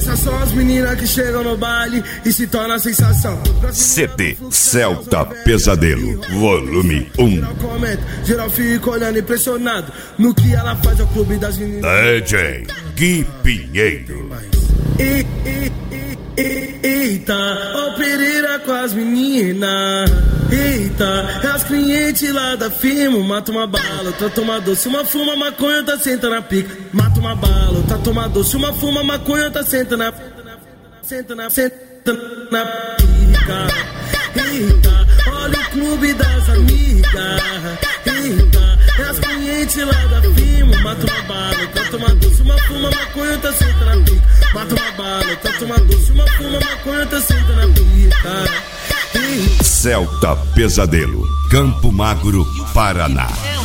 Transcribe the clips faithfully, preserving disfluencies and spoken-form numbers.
Essas são as meninas que chegam no baile e se tornam a sensação. C D Celta Pesadelo, volume um. Geral comenta, geral fica olhando impressionado no que ela faz ao clube das meninas. D J Gui Pinheiro. E, e, e, e, eita, ó Pereira com as meninas. Eita, é as clientes lá da firma. Mata uma bala, tá toma doce, uma fuma maconha, tá senta na pica. Mata uma bala, tá toma doce, uma fuma maconha, tá senta na Senta na, senta na pica. Eita, olha o clube das amigas. Eita, é as clientes lá da firma. Mata uma bala, tá toma doce, uma fuma maconha, tá senta na pica. Mata uma bala, tá toma doce, uma fuma maconha, tá senta na pica. Eita. Celta Pesadelo, Campo Magro, Paraná.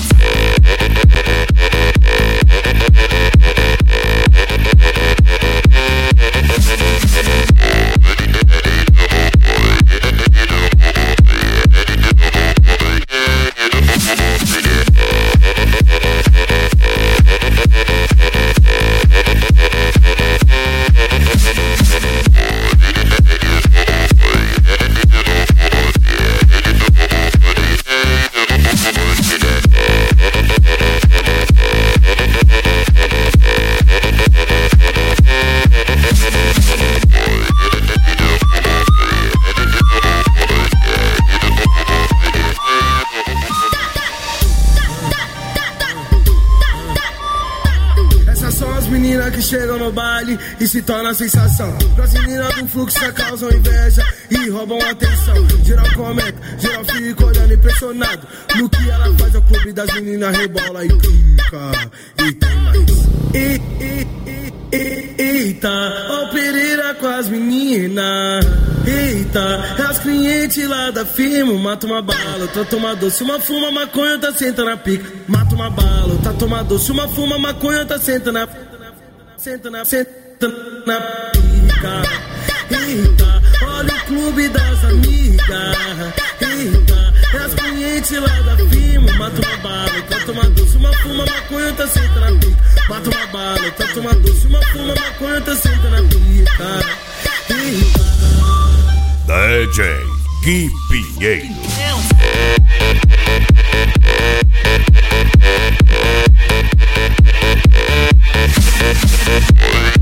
Que chegam no baile e se torna a sensação. Pras meninas do fluxo causam inveja e roubam atenção. Geral comenta, geral fica olhando impressionado no que ela faz ao clube das meninas, rebola e pica. E tem mais. E, e, e, e, eita, ó Pereira com as meninas. Eita, é as clientes lá da firma. Mata uma bala, tá toma doce, uma fuma maconha, tá senta na pica. Mata uma bala, tá toma doce, uma fuma maconha, tá senta na Senta na, senta na pica. Eita, olha o clube das amigas. Eita, é as clientes lá da firma. Mata uma bala, tá toma doce, uma fuma maconha, tá senta na pica. Mata uma bala, tá toma doce, uma fuma maconha, tá senta na pica. Eita. D J Gui Pinheiro. Boy.